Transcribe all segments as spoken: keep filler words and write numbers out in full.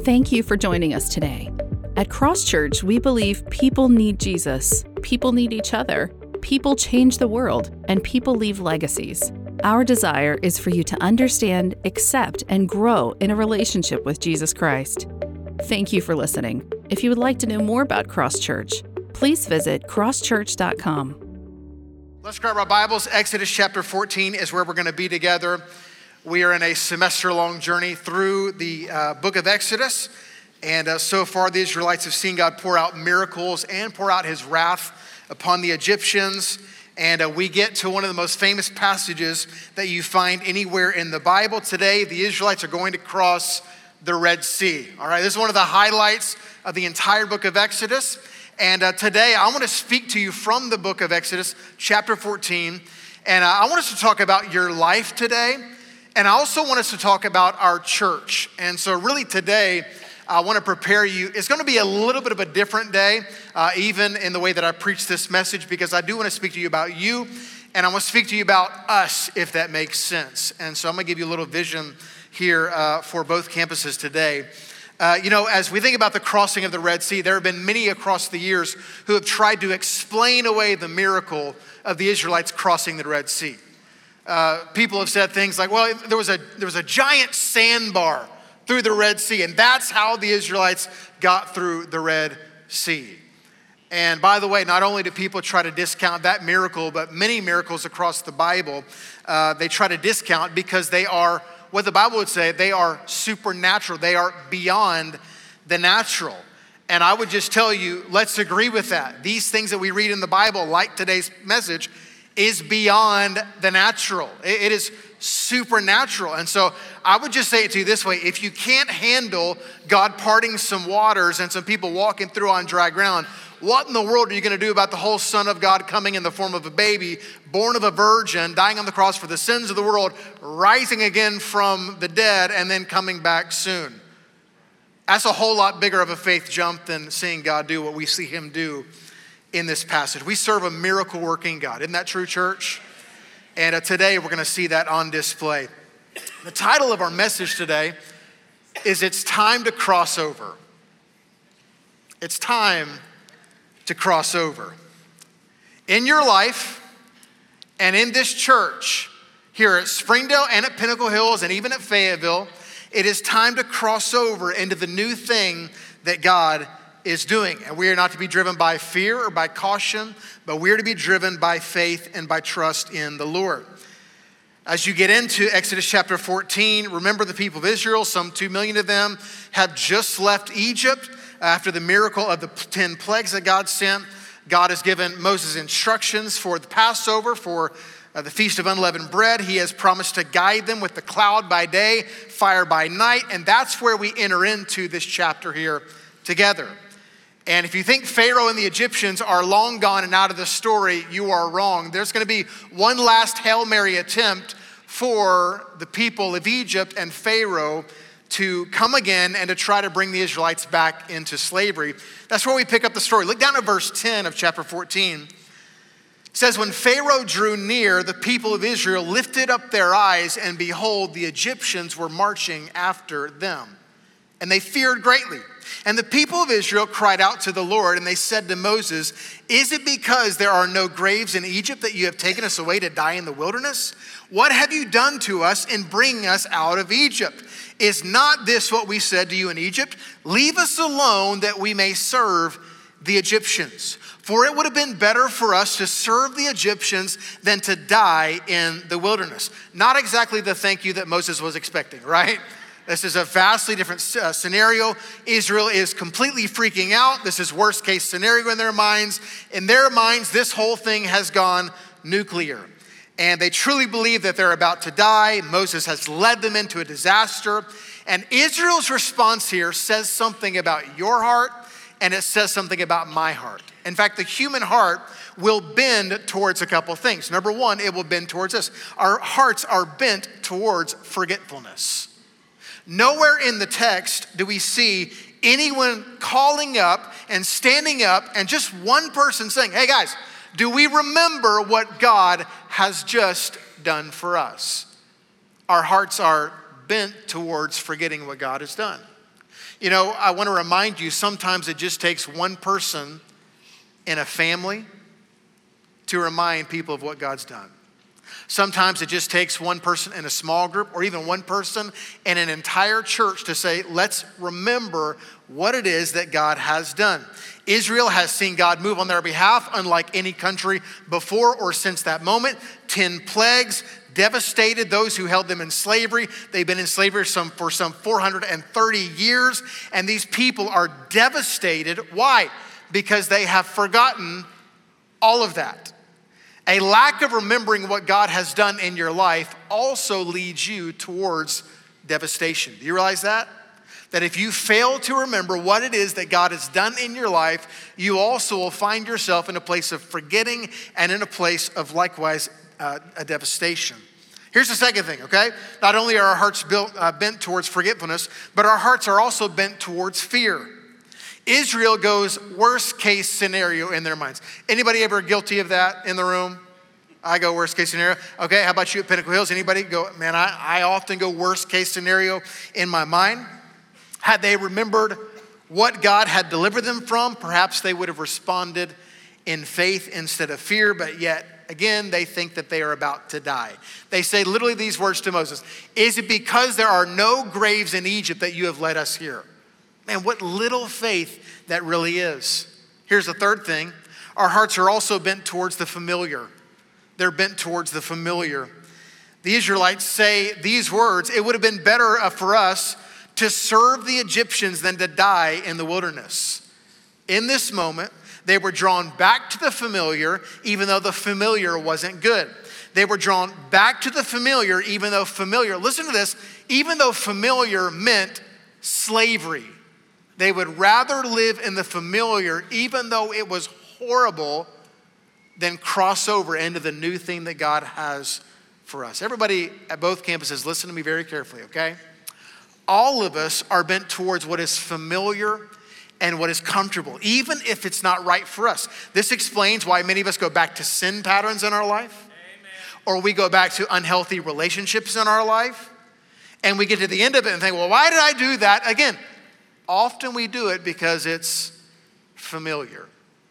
Thank you for joining us today. At Cross Church, we believe people need Jesus, people need each other, people change the world, and people leave legacies. Our desire is for you to understand, accept, and grow in a relationship with Jesus Christ. Thank you for listening. If you would like to know more about Cross Church, please visit cross church dot com. Let's grab our Bibles. Exodus chapter fourteen is where we're going to be together. We are in a semester-long journey through the uh, book of Exodus. And uh, so far, the Israelites have seen God pour out miracles and pour out his wrath upon the Egyptians. And uh, we get to one of the most famous passages that you find anywhere in the Bible. Today, the Israelites are going to cross the Red Sea. All right, this is one of the highlights of the entire book of Exodus. And uh, today, I want to speak to you from the book of Exodus, chapter fourteen. And uh, I want us to talk about your life today. And I also want us to talk about our church. And so really today, I want to prepare you. It's going to be a little bit of a different day, uh, even in the way that I preach this message, because I do want to speak to you about you, and I want to speak to you about us, if that makes sense. And so I'm going to give you a little vision here uh, for both campuses today. Uh, you know, as we think about the crossing of the Red Sea, there have been many across the years who have tried to explain away the miracle of the Israelites crossing the Red Sea. Uh, people have said things like, well, there was a there was a giant sandbar through the Red Sea, and that's how the Israelites got through the Red Sea. And by the way, not only do people try to discount that miracle, but many miracles across the Bible, uh, they try to discount because they are, what the Bible would say, they are supernatural. They are beyond the natural. And I would just tell you, let's agree with that. These things that we read in the Bible, like today's message, is beyond the natural. It is supernatural. And so I would just say it to you this way: if you can't handle God parting some waters and some people walking through on dry ground, what in the world are you going to do about the whole Son of God coming in the form of a baby, born of a virgin, dying on the cross for the sins of the world, rising again from the dead, and then coming back soon? That's a whole lot bigger of a faith jump than seeing God do what we see him do in this passage. We serve a miracle working God. Isn't that true, church? And uh, today we're going to see that on display. The title of our message today is It's Time to Cross Over. It's time to cross over. In your life and in this church, here at Springdale and at Pinnacle Hills and even at Fayetteville, it is time to cross over into the new thing that God is doing. And we are not to be driven by fear or by caution, but we are to be driven by faith and by trust in the Lord. As you get into Exodus chapter fourteen, remember the people of Israel, some two million of them have just left Egypt after the miracle of the ten plagues that God sent. God has given Moses instructions for the Passover, for uh, the Feast of Unleavened Bread. He has promised to guide them with the cloud by day, fire by night, and that's where we enter into this chapter here together. And if you think Pharaoh and the Egyptians are long gone and out of the story, you are wrong. There's going to be one last Hail Mary attempt for the people of Egypt and Pharaoh to come again and to try to bring the Israelites back into slavery. That's where we pick up the story. Look down at verse ten of chapter fourteen. It says, when Pharaoh drew near, the people of Israel lifted up their eyes, and behold, the Egyptians were marching after them. And they feared greatly. And the people of Israel cried out to the Lord, and they said to Moses, is it because there are no graves in Egypt that you have taken us away to die in the wilderness? What have you done to us in bringing us out of Egypt? Is not this what we said to you in Egypt? Leave us alone that we may serve the Egyptians. For it would have been better for us to serve the Egyptians than to die in the wilderness. Not exactly the thank you that Moses was expecting, right? This is a vastly different uh, scenario. Israel is completely freaking out. This is worst case scenario in their minds. In their minds, this whole thing has gone nuclear. And they truly believe that they're about to die. Moses has led them into a disaster. And Israel's response here says something about your heart, and it says something about my heart. In fact, the human heart will bend towards a couple things. Number one, it will bend towards this. Our hearts are bent towards forgetfulness. Nowhere in the text do we see anyone calling up and standing up and just one person saying, hey guys, do we remember what God has just done for us? Our hearts are bent towards forgetting what God has done. You know, I want to remind you, sometimes it just takes one person in a family to remind people of what God's done. Sometimes it just takes one person in a small group or even one person in an entire church to say, let's remember what it is that God has done. Israel has seen God move on their behalf unlike any country before or since that moment. Ten plagues devastated those who held them in slavery. They've been in slavery some, for some four hundred thirty years, and these people are devastated. Why? Because they have forgotten all of that. A lack of remembering what God has done in your life also leads you towards devastation. Do you realize that? That if you fail to remember what it is that God has done in your life, you also will find yourself in a place of forgetting and in a place of likewise uh, a devastation. Here's the second thing, okay? Not only are our hearts built, uh, bent towards forgetfulness, but our hearts are also bent towards fear. Israel goes worst case scenario in their minds. Anybody ever guilty of that in the room? I go worst case scenario. Okay, how about you at Pinnacle Hills? Anybody go, man, I, I often go worst case scenario in my mind. Had they remembered what God had delivered them from, perhaps they would have responded in faith instead of fear, but yet, again, they think that they are about to die. They say literally these words to Moses, "Is it because there are no graves in Egypt that you have led us here?" Man, what little faith that really is. Here's the third thing. Our hearts are also bent towards the familiar. They're bent towards the familiar. The Israelites say these words, "It would have been better for us to serve the Egyptians than to die in the wilderness." In this moment, they were drawn back to the familiar, even though the familiar wasn't good. They were drawn back to the familiar, even though familiar, listen to this, even though familiar meant slavery. They would rather live in the familiar, even though it was horrible, than cross over into the new thing that God has for us. Everybody at both campuses, listen to me very carefully, okay? All of us are bent towards what is familiar and what is comfortable, even if it's not right for us. This explains why many of us go back to sin patterns in our life, Amen. Or we go back to unhealthy relationships in our life, and we get to the end of it and think, well, why did I do that? Again, often we do it because it's familiar.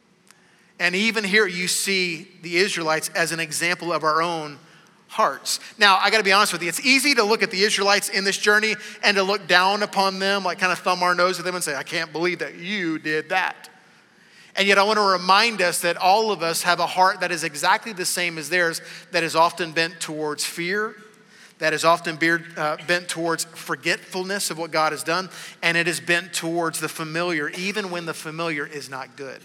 And even here you see the Israelites as an example of our own hearts. Now, I gotta be honest with you, it's easy to look at the Israelites in this journey and to look down upon them, like kind of thumb our nose at them and say, I can't believe that you did that. And yet I wanna remind us that all of us have a heart that is exactly the same as theirs, that is often bent towards fear, that is often bent towards forgetfulness of what God has done, and it is bent towards the familiar, even when the familiar is not good.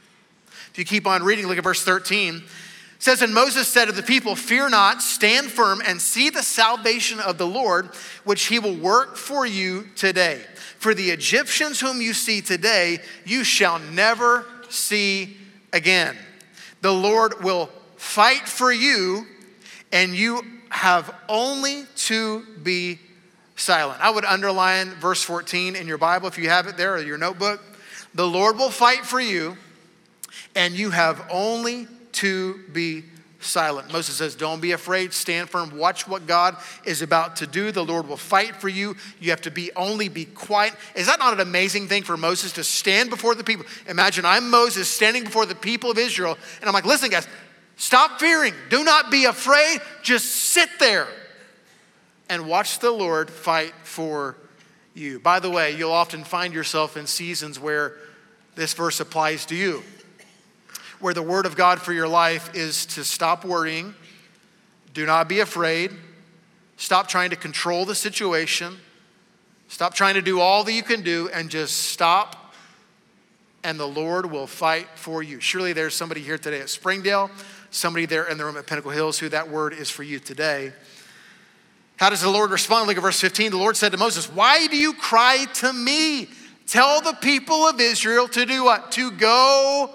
If you keep on reading, look at verse thirteen. It says, "And Moses said to the people, 'Fear not, stand firm and see the salvation of the Lord, which he will work for you today. For the Egyptians whom you see today, you shall never see again. The Lord will fight for you, and you have only to be silent.'" I would underline verse fourteen in your Bible if you have it there or your notebook. The Lord will fight for you, and you have only to be silent. Moses says, don't be afraid, stand firm, watch what God is about to do. The Lord will fight for you. You have to be only be quiet. Is that not an amazing thing for Moses to stand before the people? Imagine I'm Moses standing before the people of Israel, and I'm like, listen guys, stop fearing. Do not be afraid. Just sit there and watch the Lord fight for you. By the way, you'll often find yourself in seasons where this verse applies to you, where the word of God for your life is to stop worrying, do not be afraid, stop trying to control the situation, stop trying to do all that you can do, and just stop, and the Lord will fight for you. Surely there's somebody here today at Springdale, somebody there in the room at Pinnacle Hills who that word is for you today. How does the Lord respond? Look at verse fifteen. The Lord said to Moses, "Why do you cry to me? Tell the people of Israel to do what? To go."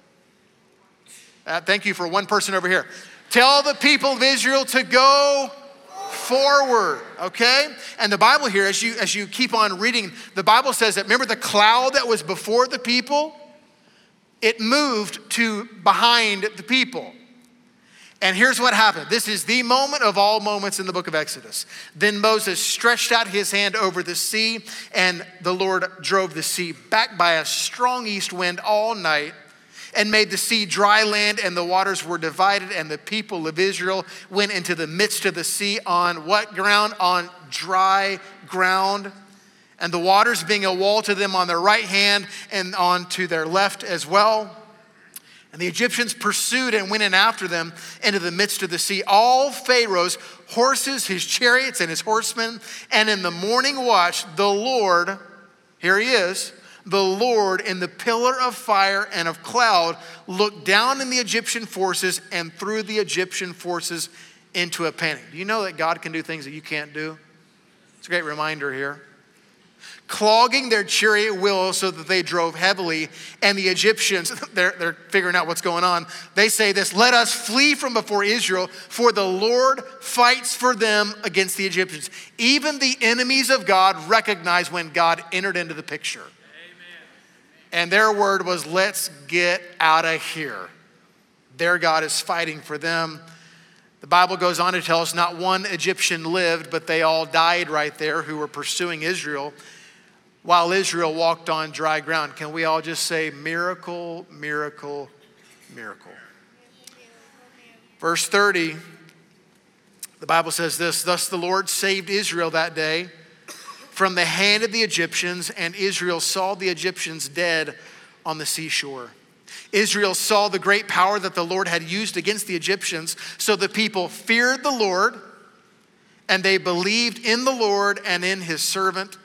Uh, thank you for one person over here. Tell the people of Israel to go forward, okay? And the Bible here, as you, as you keep on reading, the Bible says that, remember the cloud that was before the people? It moved to behind the people. And here's what happened. This is the moment of all moments in the book of Exodus. Then Moses stretched out his hand over the sea, and the Lord drove the sea back by a strong east wind all night and made the sea dry land, and the waters were divided, and the people of Israel went into the midst of the sea on what ground? On dry ground. And the waters being a wall to them on their right hand and on to their left as well. And the Egyptians pursued and went in after them into the midst of the sea, all Pharaoh's horses, his chariots, and his horsemen. And in the morning watch, the Lord, here he is, the Lord in the pillar of fire and of cloud looked down in the Egyptian forces and threw the Egyptian forces into a panic. Do you know that God can do things that you can't do? It's a great reminder here. Clogging their chariot wheels so that they drove heavily. And the Egyptians, they're, they're figuring out what's going on. They say this, let us flee from before Israel, for the Lord fights for them against the Egyptians. Even the enemies of God recognize when God entered into the picture. Amen. And their word was, let's get out of here. Their God is fighting for them. The Bible goes on to tell us not one Egyptian lived, but they all died right there who were pursuing Israel, while Israel walked on dry ground. Can we all just say miracle, miracle, miracle? Verse thirty, the Bible says this, thus the Lord saved Israel that day from the hand of the Egyptians, and Israel saw the Egyptians dead on the seashore. Israel saw the great power that the Lord had used against the Egyptians, so the people feared the Lord, and they believed in the Lord and in his servant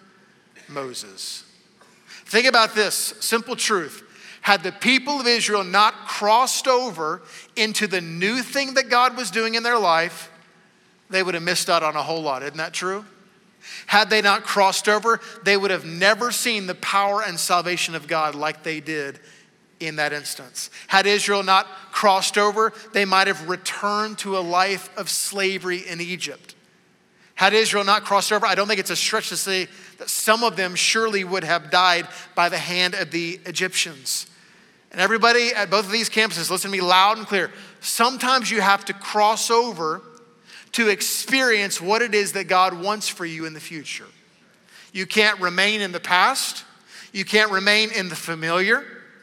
Moses. Think about this simple truth. Had the people of Israel not crossed over into the new thing that God was doing in their life, they would have missed out on a whole lot. Isn't that true? Had they not crossed over, they would have never seen the power and salvation of God like they did in that instance. Had Israel not crossed over, they might have returned to a life of slavery in Egypt. Had Israel not crossed over, I don't think it's a stretch to say that some of them surely would have died by the hand of the Egyptians. And everybody at both of these campuses, listen to me loud and clear. Sometimes you have to cross over to experience what it is that God wants for you in the future. You can't remain in the past. You can't remain in the familiar.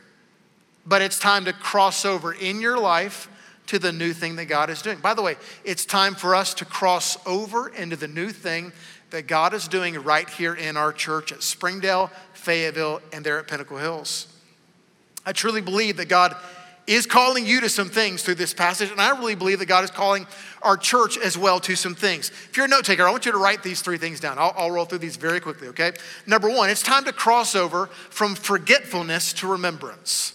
But it's time to cross over in your life to the new thing that God is doing. By the way, it's time for us to cross over into the new thing that God is doing right here in our church at Springdale, Fayetteville, and there at Pinnacle Hills. I truly believe that God is calling you to some things through this passage, and I really believe that God is calling our church as well to some things. If you're a note taker, I want you to write these three things down. I'll, I'll roll through these very quickly, okay? Number one, it's time to cross over from forgetfulness to remembrance.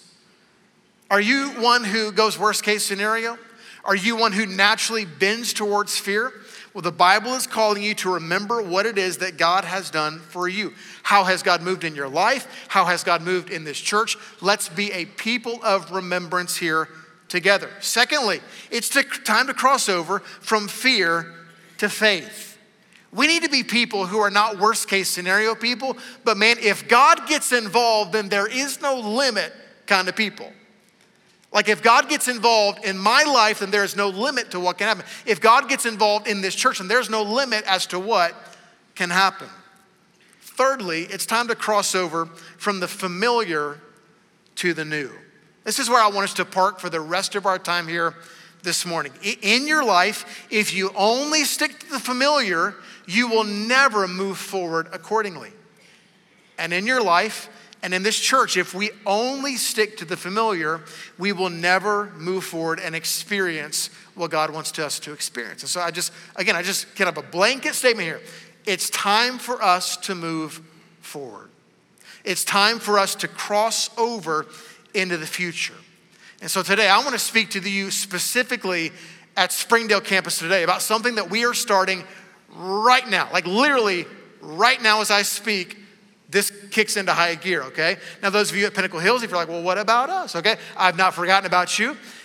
Are you one who goes worst case scenario? Are you one who naturally bends towards fear? Well, the Bible is calling you to remember what it is that God has done for you. How has God moved in your life? How has God moved in this church? Let's be a people of remembrance here together. Secondly, it's to, time to cross over from fear to faith. We need to be people who are not worst case scenario people, but man, if God gets involved, then there is no limit kind of people. Like if God gets involved in my life, then there is no limit to what can happen. If God gets involved in this church, then there's no limit as to what can happen. Thirdly, it's time to cross over from the familiar to the new. This is where I want us to park for the rest of our time here this morning. In your life, if you only stick to the familiar, you will never move forward accordingly. And in your life, and in this church, if we only stick to the familiar, we will never move forward and experience what God wants us to experience. And so I just, again, I just kind of a blanket statement here. It's time for us to move forward. It's time for us to cross over into the future. And so today I want to speak to you specifically at Springdale campus today about something that we are starting right now, like literally right now as I speak. This kicks into high gear, okay? Now, those of you at Pinnacle Hills, if you're like, well, what about us, okay? I've not forgotten about you.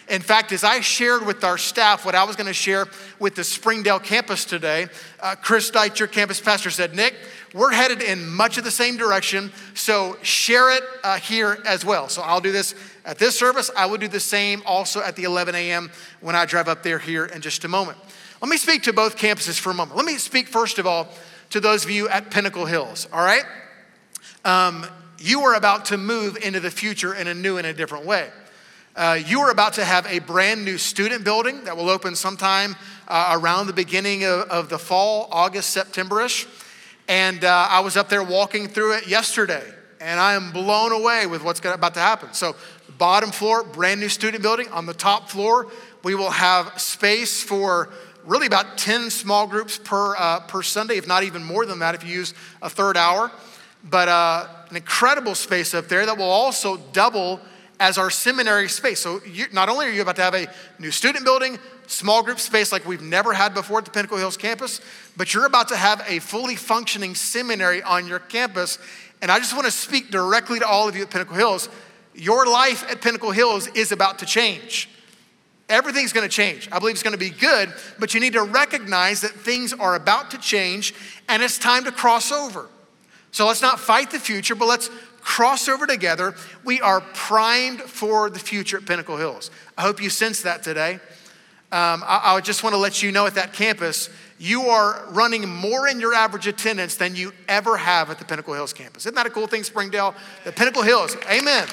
In fact, as I shared with our staff what I was going to share with the Springdale campus today, uh, Chris Deitch, your campus pastor, said, Nick, we're headed in much of the same direction, so share it uh, here as well. So I'll do this at this service. I will do the same also at the eleven a.m. when I drive up there here in just a moment. Let me speak to both campuses for a moment. Let me speak first of all to those of you at Pinnacle Hills, all right? Um, you are about to move into the future in a new and a different way. Uh, you are about to have a brand new student building that will open sometime uh, around the beginning of, of the fall, August, September-ish. And uh, I was up there walking through it yesterday, and I am blown away with what's about to happen. So bottom floor, brand new student building. On the top floor, we will have space for really about ten small groups per, uh, per Sunday, if not even more than that if you use a third hour. But uh, an incredible space up there that will also double as our seminary space. So you, not only are you about to have a new student building, small group space like we've never had before at the Pinnacle Hills campus, but you're about to have a fully functioning seminary on your campus. And I just want to speak directly to all of you at Pinnacle Hills. Your life at Pinnacle Hills is about to change. Everything's going to change. I believe it's going to be good, but you need to recognize that things are about to change and it's time to cross over. So let's not fight the future, but let's cross over together. We are primed for the future at Pinnacle Hills. I hope you sense that today. Um, I, I just want to let you know at that campus, you are running more in your average attendance than you ever have at the Pinnacle Hills campus. Isn't that a cool thing, Springdale? The Pinnacle Hills, amen.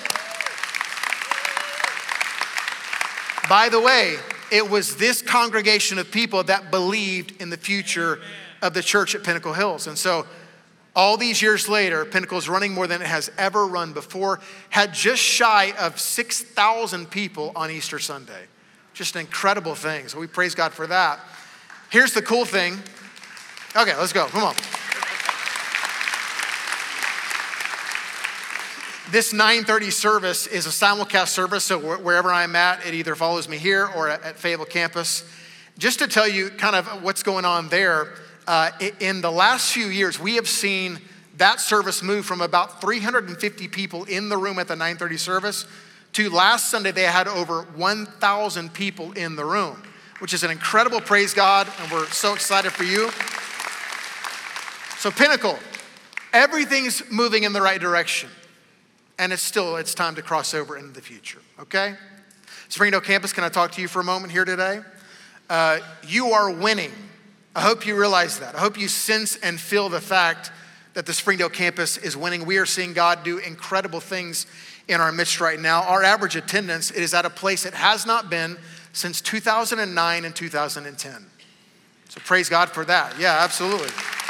By the way, it was this congregation of people that believed in the future of the church at Pinnacle Hills. And so all these years later, Pinnacle is running more than it has ever run before, had just shy of six thousand people on Easter Sunday. Just an incredible thing. So we praise God for that. Here's the cool thing. Okay, let's go. Come on. This nine thirty service is a simulcast service, so wherever I'm at, it either follows me here or at Fayetteville campus. Just to tell you kind of what's going on there, uh, in the last few years, we have seen that service move from about three hundred fifty people in the room at the nine thirty service to last Sunday, they had over one thousand people in the room, which is an incredible, praise God, and we're so excited for you. So Pinnacle, everything's moving in the right direction. And it's still, it's time to cross over into the future, okay? Springdale campus, can I talk to you for a moment here today? Uh, you are winning. I hope you realize that. I hope you sense and feel the fact that the Springdale campus is winning. We are seeing God do incredible things in our midst right now. Our average attendance is at a place it has not been since two thousand nine and two thousand ten. So praise God for that. Yeah, absolutely.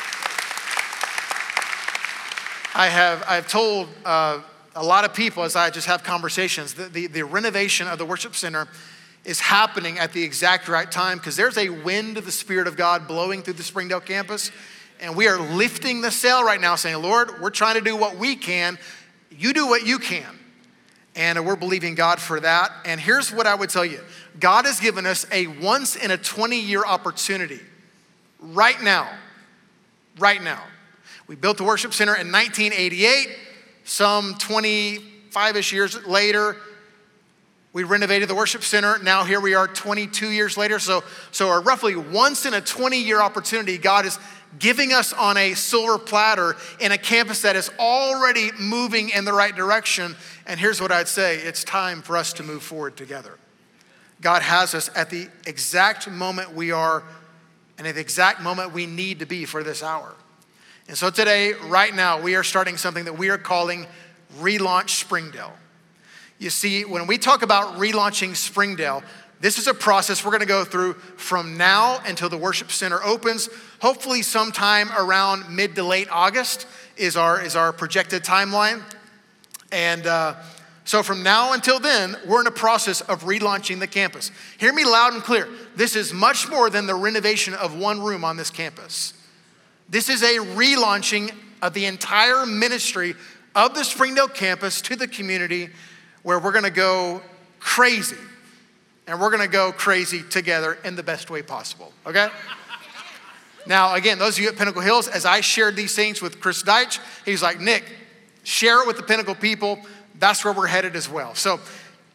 I have, I've told uh, a lot of people as I just have conversations, the, the, the renovation of the worship center is happening at the exact right time because there's a wind of the Spirit of God blowing through the Springdale campus. And we are lifting the sail right now saying, Lord, we're trying to do what we can. You do what you can. And we're believing God for that. And here's what I would tell you. God has given us a once in a twenty year opportunity right now, right now. We built the worship center in nineteen eighty-eight. Some twenty-five-ish years later, we renovated the worship center. Now here we are twenty-two years later. So, so a roughly once in a twenty year opportunity, God is giving us on a silver platter in a campus that is already moving in the right direction. And here's what I'd say, it's time for us to move forward together. God has us at the exact moment we are and at the exact moment we need to be for this hour. And so today, right now, we are starting something that we are calling Relaunch Springdale. You see, when we talk about relaunching Springdale, this is a process we're going to go through from now until the worship center opens. Hopefully sometime around mid to late August is our, is our projected timeline. And uh, so from now until then, we're in a process of relaunching the campus. Hear me loud and clear. This is much more than the renovation of one room on this campus. This is a relaunching of the entire ministry of the Springdale campus to the community where we're going to go crazy. And we're going to go crazy together in the best way possible, okay? Now, again, those of you at Pinnacle Hills, as I shared these things with Chris Deitch, he's like, Nick, share it with the Pinnacle people. That's where we're headed as well. So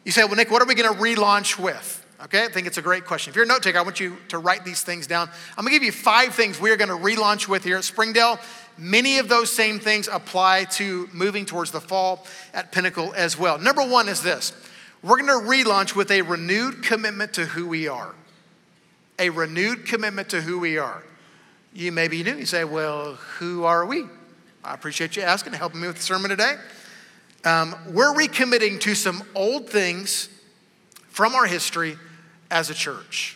You say, well, Nick, what are we gonna relaunch with? Okay, I think it's a great question. If you're a note taker, I want you to write these things down. I'm gonna give you five things we are gonna relaunch with here at Springdale. Many of those same things apply to moving towards the fall at Pinnacle as well. Number one is this. We're gonna relaunch with a renewed commitment to who we are. A renewed commitment to who we are. You may be new, you say, well, who are we? I appreciate you asking, helping me with the sermon today. Um, we're recommitting to some old things from our history as a church.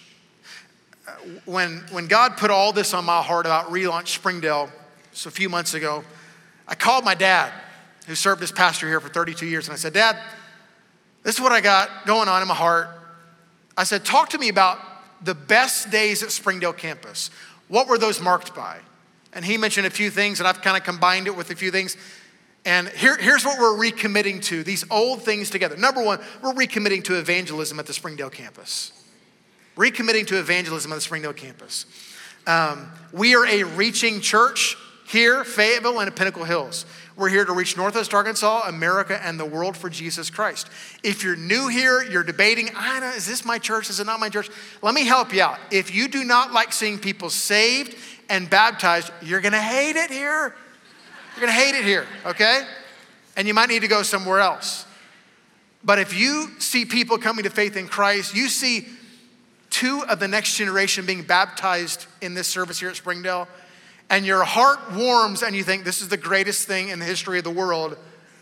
When, when God put all this on my heart about relaunch Springdale, so a few months ago, I called my dad, who served as pastor here for thirty-two years, and I said, Dad, this is what I got going on in my heart. I said, talk to me about the best days at Springdale campus. What were those marked by? And he mentioned a few things, and I've kind of combined it with a few things. And here, here's what we're recommitting to, these old things together. Number one, we're recommitting to evangelism at the Springdale campus. Recommitting to evangelism at the Springdale campus. Um, we are a reaching church here, Fayetteville, and at Pinnacle Hills. We're here to reach Northwest Arkansas, America, and the world for Jesus Christ. If you're new here, you're debating, I don't, is this my church, is it not my church? Let me help you out. If you do not like seeing people saved and baptized, you're gonna hate it here. You're gonna hate it here, okay? And you might need to go somewhere else. But if you see people coming to faith in Christ, you see two of the next generation being baptized in this service here at Springdale, and your heart warms and you think this is the greatest thing in the history of the world,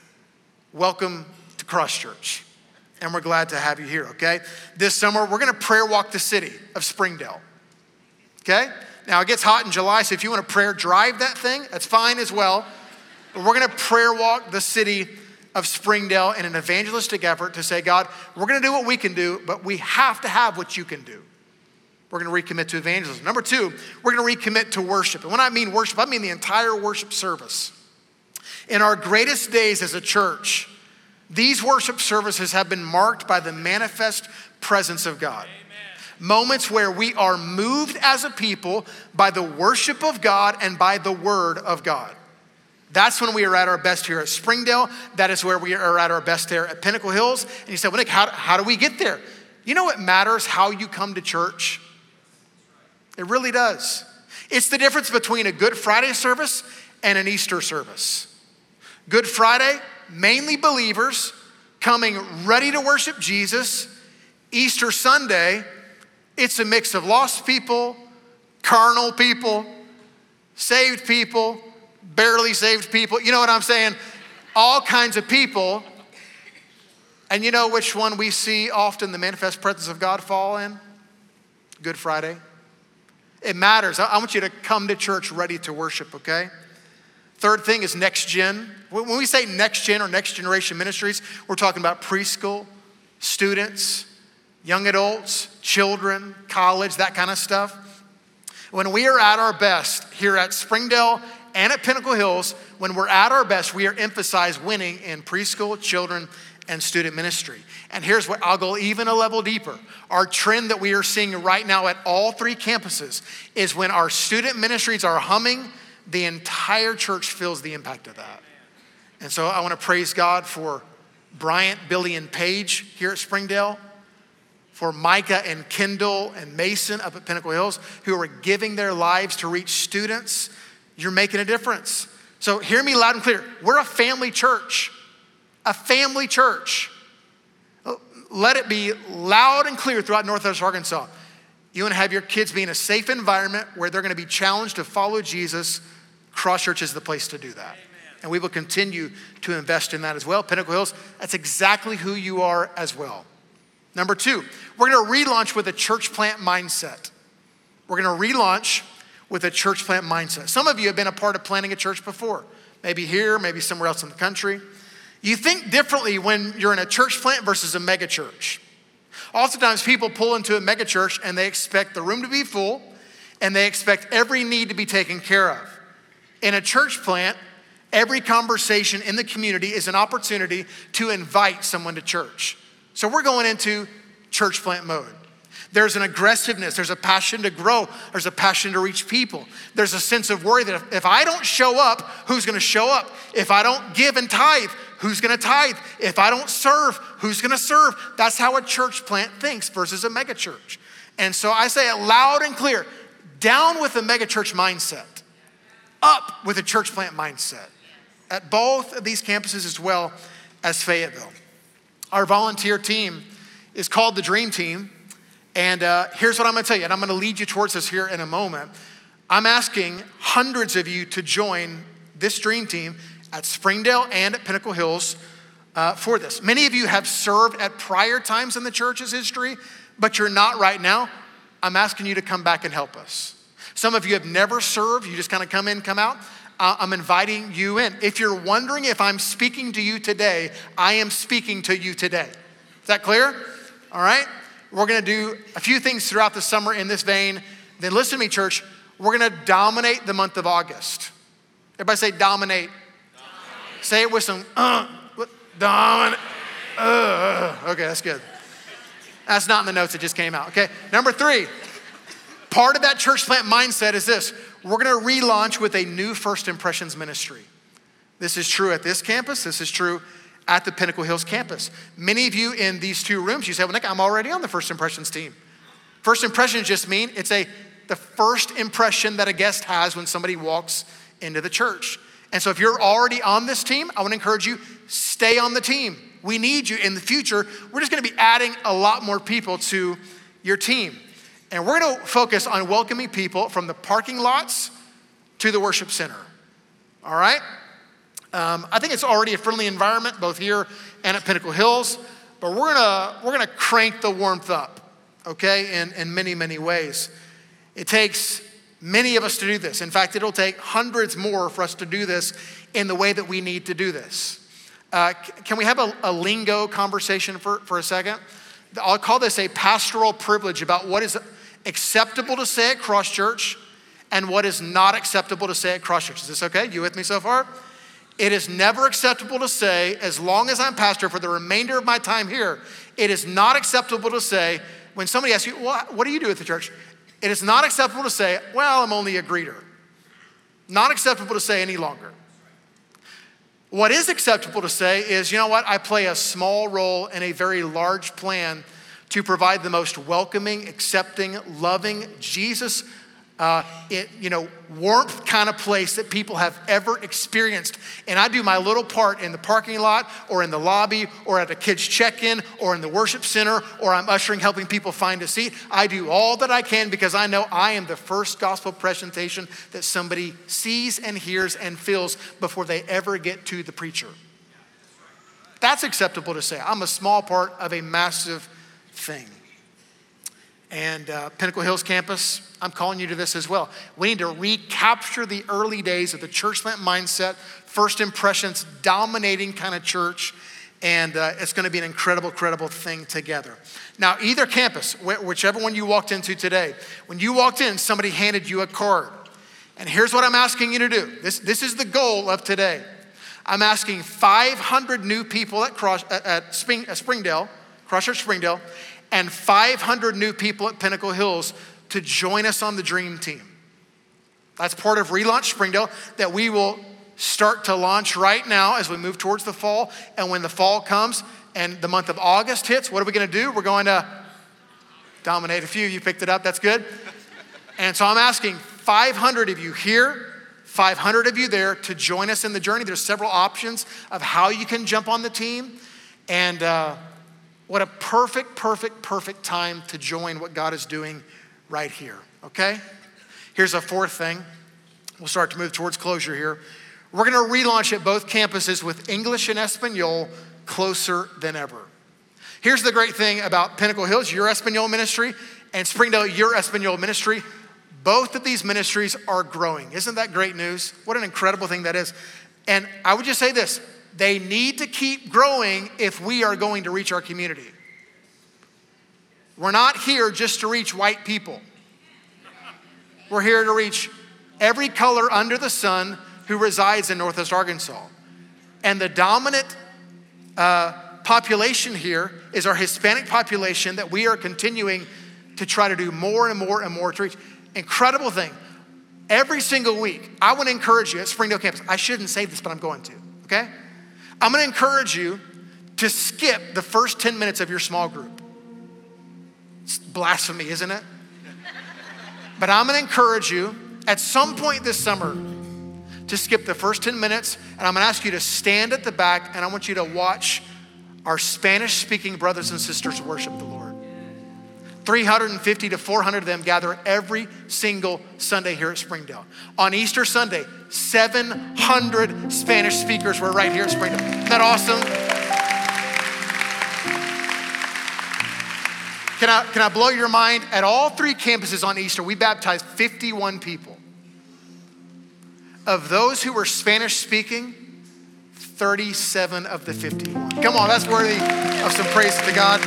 welcome to Cross Church. And we're glad to have you here, okay? This summer, we're gonna prayer walk the city of Springdale, okay? Now it gets hot in July, so if you wanna prayer drive that thing, that's fine as well. But we're gonna prayer walk the city of Springdale in an evangelistic effort to say, God, we're gonna do what we can do, but we have to have what you can do. We're gonna recommit to evangelism. Number two, we're gonna recommit to worship. And when I mean worship, I mean the entire worship service. In our greatest days as a church, these worship services have been marked by the manifest presence of God. Amen. Moments where we are moved as a people by the worship of God and by the word of God. That's when we are at our best here at Springdale. That is where we are at our best there at Pinnacle Hills. And you say, well, Nick, how, how do we get there? You know what matters? How you come to church. It really does. It's the difference between a Good Friday service and an Easter service. Good Friday, mainly believers coming ready to worship Jesus. Easter Sunday, it's a mix of lost people, carnal people, saved people, barely saved people. You know what I'm saying? All kinds of people. And you know which one we see often the manifest presence of God fall in? Good Friday. It matters. I want you to come to church ready to worship, okay? Third thing is next gen. When we say next gen or next generation ministries, we're talking about preschool, students, young adults, children, college, that kind of stuff. When we are at our best here at Springdale and at Pinnacle Hills, when we're at our best, we are emphasized winning in preschool, children, and student ministry. And here's what, I'll go even a level deeper. Our trend that we are seeing right now at all three campuses is when our student ministries are humming, the entire church feels the impact of that. And so I want to praise God for Bryant, Billy, and Paige here at Springdale, for Micah and Kendall and Mason up at Pinnacle Hills, who are giving their lives to reach students. You're making a difference. So hear me loud and clear. We're a family church. A family church. Let it be loud and clear throughout Northwest Arkansas. You want to have your kids be in a safe environment where they're going to be challenged to follow Jesus. Cross Church is the place to do that. Amen. And we will continue to invest in that as well. Pinnacle Hills, that's exactly who you are as well. Number two, we're going to relaunch with a church plant mindset. We're going to relaunch with a church plant mindset. Some of you have been a part of planting a church before. Maybe here, maybe somewhere else in the country. You think differently when you're in a church plant versus a mega church. Oftentimes people pull into a mega church and they expect the room to be full and they expect every need to be taken care of. In a church plant, every conversation in the community is an opportunity to invite someone to church. So we're going into church plant mode. There's an aggressiveness, there's a passion to grow, there's a passion to reach people. There's a sense of worry that if, if I don't show up, who's gonna show up? If I don't give and tithe, Who's gonna tithe? If I don't serve, who's gonna serve? That's how a church plant thinks versus a mega church. And so I say it loud and clear, down with the mega church mindset, up with a church plant mindset at both of these campuses as well as Fayetteville. Our volunteer team is called the Dream Team. And uh, here's what I'm gonna tell you, and I'm gonna lead you towards this here in a moment. I'm asking hundreds of you to join this Dream Team at Springdale and at Pinnacle Hills uh, for this. Many of you have served at prior times in the church's history, but you're not right now. I'm asking you to come back and help us. Some of you have never served, you just kind of come in, come out. Uh, I'm inviting you in. If you're wondering if I'm speaking to you today, I am speaking to you today. Is that clear? All right? We're gonna do a few things throughout the summer in this vein. Then listen to me, church. We're gonna dominate the month of August. Everybody say dominate. Dominate. Say it with some, uh, dominate. Uh, okay, that's good. That's not in the notes that just came out, okay? Number three, part of that church plant mindset is this. We're gonna relaunch with a new First Impressions ministry. This is true at this campus. This is true at the Pinnacle Hills campus. Many of you in these two rooms, you say, well, Nick, I'm already on the First Impressions team. First Impressions just mean it's a the first impression that a guest has when somebody walks into the church. And so if you're already on this team, I wanna encourage you, stay on the team. We need you in the future. We're just gonna be adding a lot more people to your team. And we're gonna focus on welcoming people from the parking lots to the worship center, all right? Um, I think it's already a friendly environment, both here and at Pinnacle Hills, but we're gonna, we're gonna crank the warmth up, okay, in, in many, many ways. It takes many of us to do this. In fact, it'll take hundreds more for us to do this in the way that we need to do this. Uh, can we have a, a lingo conversation for, for a second? I'll call this a pastoral privilege about what is acceptable to say at Cross Church and what is not acceptable to say at Cross Church. Is this okay? You with me so far? It is never acceptable to say, as long as I'm pastor for the remainder of my time here, it is not acceptable to say, when somebody asks you, well, what do you do at the church? It is not acceptable to say, well, I'm only a greeter. Not acceptable to say any longer. What is acceptable to say is, you know what? I play a small role in a very large plan to provide the most welcoming, accepting, loving, Jesus, uh, it, you know, warmth kind of place that people have ever experienced. And I do my little part in the parking lot or in the lobby or at a kid's check-in or in the worship center, or I'm ushering, helping people find a seat. I do all that I can because I know I am the first gospel presentation that somebody sees and hears and feels before they ever get to the preacher. That's acceptable to say. I'm a small part of a massive thing. And uh, Pinnacle Hills campus, I'm calling you to this as well. We need to recapture the early days of the church plant mindset, first impressions, dominating kind of church, and uh, it's gonna be an incredible, incredible thing together. Now, either campus, wh- whichever one you walked into today, when you walked in, somebody handed you a card. And here's what I'm asking you to do. This, this is the goal of today. I'm asking five hundred new people at, Cross, at, at Spring, uh, Springdale, Cross Church Springdale, and five hundred new people at Pinnacle Hills to join us on the Dream Team. That's part of Relaunch Springdale that we will start to launch right now as we move towards the fall. And when the fall comes and the month of August hits, what are we gonna do? We're going to dominate a few. You picked it up, that's good. And so I'm asking five hundred of you here, five hundred of you there to join us in the journey. There's several options of how you can jump on the team. And uh, what a perfect, perfect, perfect time to join what God is doing right here, okay? Here's a fourth thing. We'll start to move towards closure here. We're gonna relaunch at both campuses with English and Espanol closer than ever. Here's the great thing about Pinnacle Hills, your Espanol ministry, and Springdale, your Espanol ministry. Both of these ministries are growing. Isn't that great news? What an incredible thing that is. And I would just say this, they need to keep growing if we are going to reach our community. We're not here just to reach white people. We're here to reach every color under the sun who resides in Northwest Arkansas. And the dominant uh, population here is our Hispanic population that we are continuing to try to do more and more and more to reach. Incredible thing. Every single week, I want to encourage you at Springdale campus. I shouldn't say this, but I'm going to, okay? I'm gonna encourage you to skip the first ten minutes of your small group. It's blasphemy, isn't it? But I'm gonna encourage you at some point this summer to skip the first ten minutes, and I'm gonna ask you to stand at the back, and I want you to watch our Spanish-speaking brothers and sisters worship the Lord. three hundred fifty to four hundred of them gather every single Sunday here at Springdale. On Easter Sunday, seven hundred Spanish speakers were right here at Springdale. Isn't that awesome? Can I, can I blow your mind? At all three campuses on Easter, we baptized fifty-one people. Of those who were Spanish speaking, thirty-seven of the fifty-one. Come on, that's worthy of some praise to God.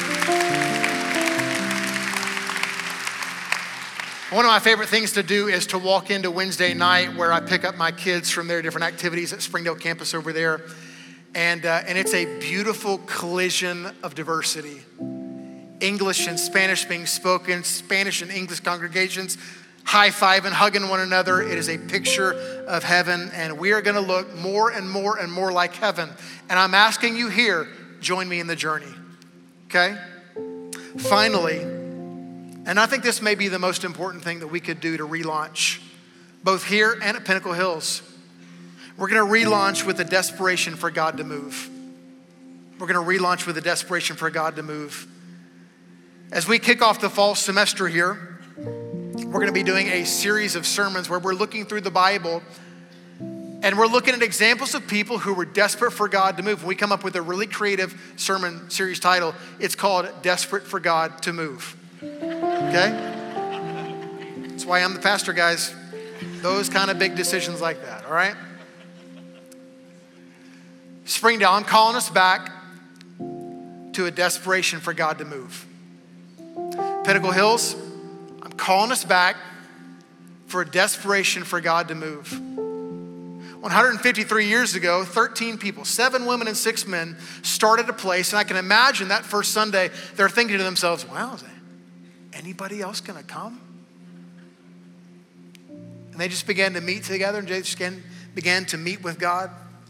One of my favorite things to do is to walk into Wednesday night where I pick up my kids from their different activities at Springdale campus over there. And, uh, and it's a beautiful collision of diversity. English and Spanish being spoken, Spanish and English congregations high-fiving, hugging one another. It is a picture of heaven, and we are gonna look more and more and more like heaven. And I'm asking you here, join me in the journey, okay? Finally, and I think this may be the most important thing that we could do to relaunch, both here and at Pinnacle Hills. We're gonna relaunch with a desperation for God to move. We're gonna relaunch with a desperation for God to move. As we kick off the fall semester here, we're gonna be doing a series of sermons where we're looking through the Bible and we're looking at examples of people who were desperate for God to move. We come up with a really creative sermon series title. It's called Desperate for God to Move, okay? That's why I'm the pastor, guys. Those kind of big decisions like that, all right? Springdale, I'm calling us back to a desperation for God to move. Pinnacle Hills, I'm calling us back for a desperation for God to move. one hundred fifty-three years ago, thirteen people, seven women and six men, started a place, and I can imagine that first Sunday, they're thinking to themselves, wow, is anybody else gonna come? And they just began to meet together, and they just began, began to meet with God.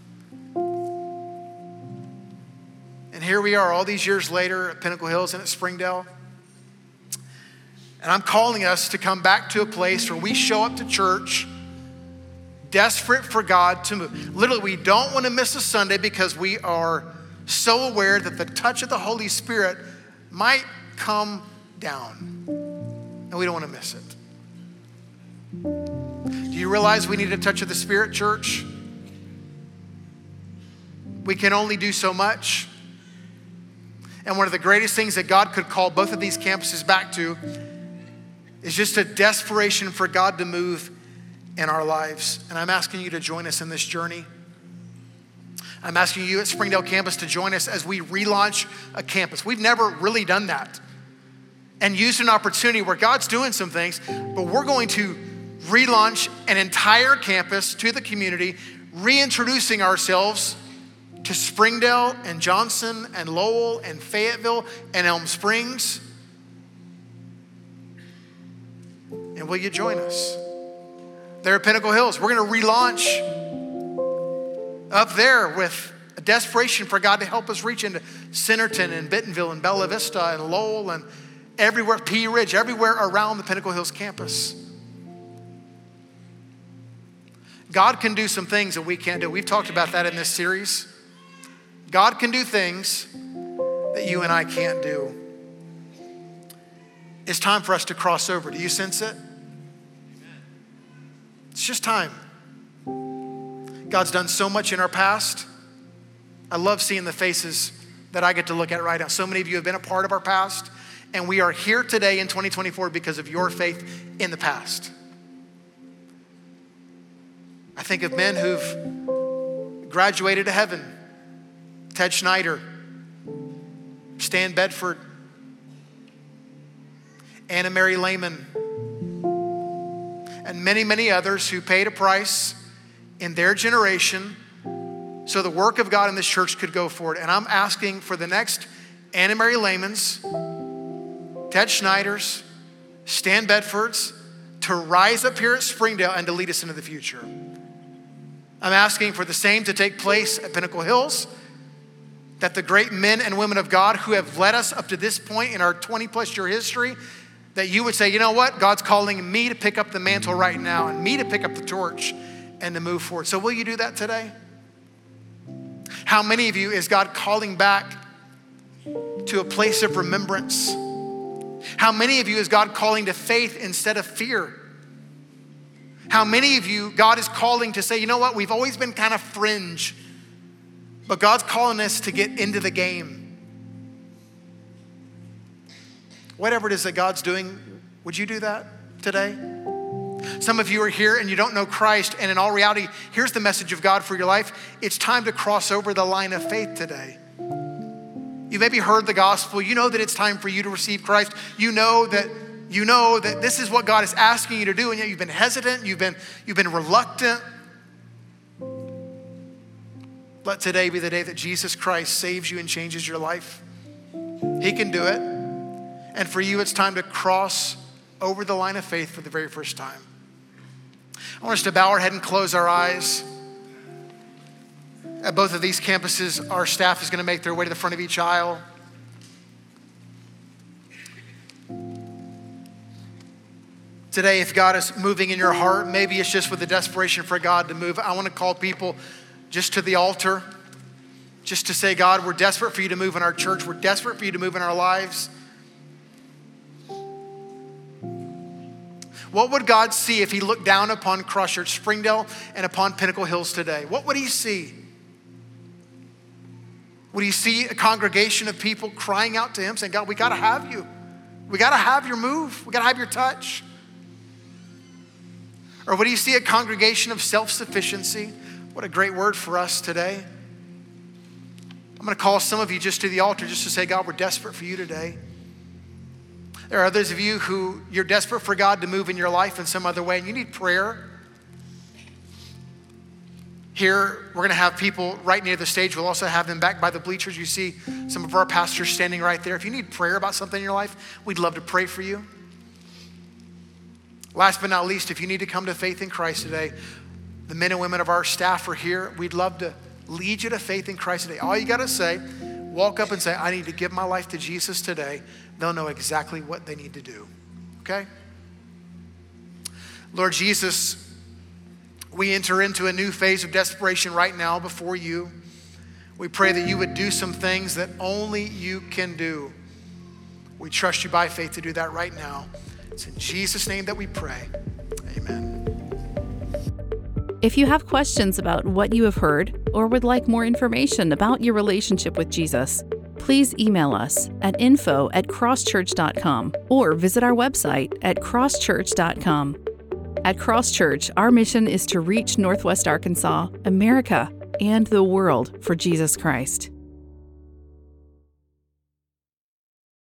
And here we are all these years later at Pinnacle Hills and at Springdale. And I'm calling us to come back to a place where we show up to church desperate for God to move. Literally, we don't want to miss a Sunday because we are so aware that the touch of the Holy Spirit might come down. And we don't want to miss it. Do you realize we need a touch of the Spirit, church? We can only do so much. And one of the greatest things that God could call both of these campuses back to is just a desperation for God to move in our lives. And I'm asking you to join us in this journey. I'm asking you at Springdale campus to join us as we relaunch a campus. We've never really done that. And used an opportunity where God's doing some things, but we're going to relaunch an entire campus to the community, reintroducing ourselves to Springdale and Johnson and Lowell and Fayetteville and Elm Springs. And will you join us? There at Pinnacle Hills, we're gonna relaunch up there with a desperation for God to help us reach into Centerton and Bentonville and Bella Vista and Lowell and everywhere, Pea Ridge, everywhere around the Pinnacle Hills campus. God can do some things that we can't do. We've talked about that in this series. God can do things that you and I can't do. It's time for us to cross over. Do you sense it? It's just time. God's done so much in our past. I love seeing the faces that I get to look at right now. So many of you have been a part of our past, and we are here today in twenty twenty-four because of your faith in the past. I think of men who've graduated to heaven. Ted Schneider, Stan Bedford, Anna Mary Lehman, and many, many others who paid a price in their generation so the work of God in this church could go forward. And I'm asking for the next Anna Mary Lehmans, Ted Schneiders, Stan Bedfords to rise up here at Springdale and to lead us into the future. I'm asking for the same to take place at Pinnacle Hills that the great men and women of God who have led us up to this point in our twenty plus year history, that you would say, you know what? God's calling me to pick up the mantle right now and me to pick up the torch and to move forward. So will you do that today? How many of you is God calling back to a place of remembrance? How many of you is God calling to faith instead of fear? How many of you God is calling to say, you know what? We've always been kind of fringe, but God's calling us to get into the game. Whatever it is that God's doing, would you do that today? Some of you are here and you don't know Christ, and in all reality, here's the message of God for your life. It's time to cross over the line of faith today. You maybe heard the gospel. You know that it's time for you to receive Christ. You know that you know that this is what God is asking you to do, and yet you've been hesitant, you've been, you've been reluctant. Let today be the day that Jesus Christ saves you and changes your life. He can do it. And for you, it's time to cross over the line of faith for the very first time. I want us to bow our head and close our eyes. At both of these campuses, our staff is going to make their way to the front of each aisle. Today, if God is moving in your heart, maybe it's just with the desperation for God to move. I want to call people just to the altar, just to say, God, we're desperate for you to move in our church. We're desperate for you to move in our lives. What would God see if he looked down upon Cross Church Springdale and upon Pinnacle Hills today? What would he see? Would he see a congregation of people crying out to him, saying, God, we got to have you. We got to have your move. We got to have your touch. Or would he see a congregation of self-sufficiency? What a great word for us today. I'm going to call some of you just to the altar just to say, God, we're desperate for you today. There are others of you who you're desperate for God to move in your life in some other way, and you need prayer. Here, we're going to have people right near the stage. We'll also have them back by the bleachers. You see some of our pastors standing right there. If you need prayer about something in your life, we'd love to pray for you. Last but not least, if you need to come to faith in Christ today, the men and women of our staff are here. We'd love to lead you to faith in Christ today. All you got to say, walk up and say, I need to give my life to Jesus today. They'll know exactly what they need to do, okay? Lord Jesus, we enter into a new phase of desperation right now before you. We pray that you would do some things that only you can do. We trust you by faith to do that right now. It's in Jesus' name that we pray. Amen. If you have questions about what you have heard or would like more information about your relationship with Jesus, please email us at info at crosschurch dot com or visit our website at crosschurch dot com. At Cross Church, our mission is to reach Northwest Arkansas, America, and the world for Jesus Christ.